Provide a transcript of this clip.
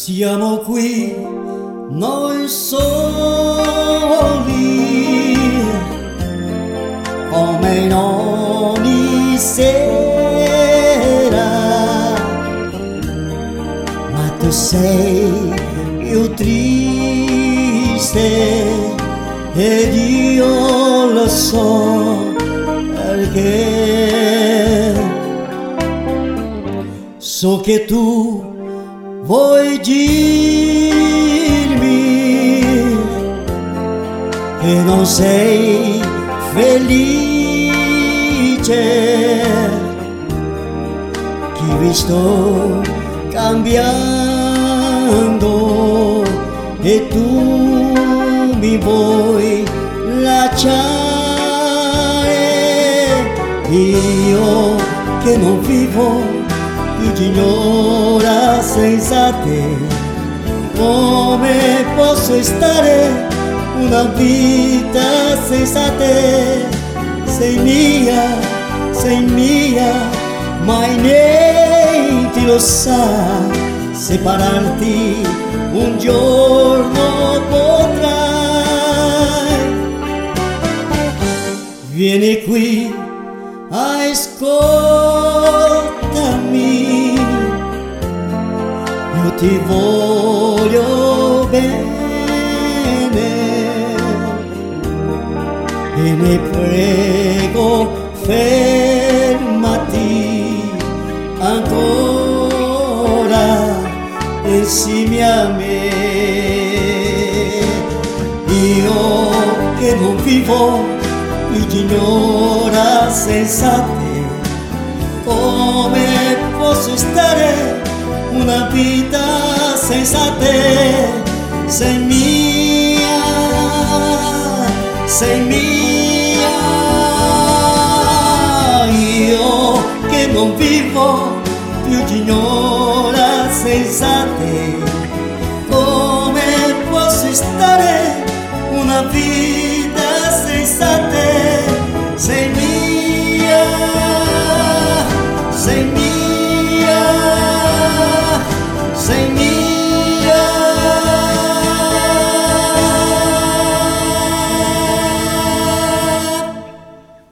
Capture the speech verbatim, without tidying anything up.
Siamo qui noi soli, come in ogni sera, ma tu sei più triste ed io lo so perché. So che tu vuoi dirmi che non sei felice, che vi sto cambiando e tu mi vuoi lasciare. Io che non vivo più di un'ora senza te, come posso stare una vita senza te? Sei mia, sei mia, mai niente lo sa, separarti un giorno potrai. Vieni qui, ascoltami, io ti voglio bene e ne prego fermati ancora insieme a me. Io che non vivo più di un'ora senza te, come posso stare una vita senza te? Sei mia, sei mia, io che non vivo più di un'ora senza te.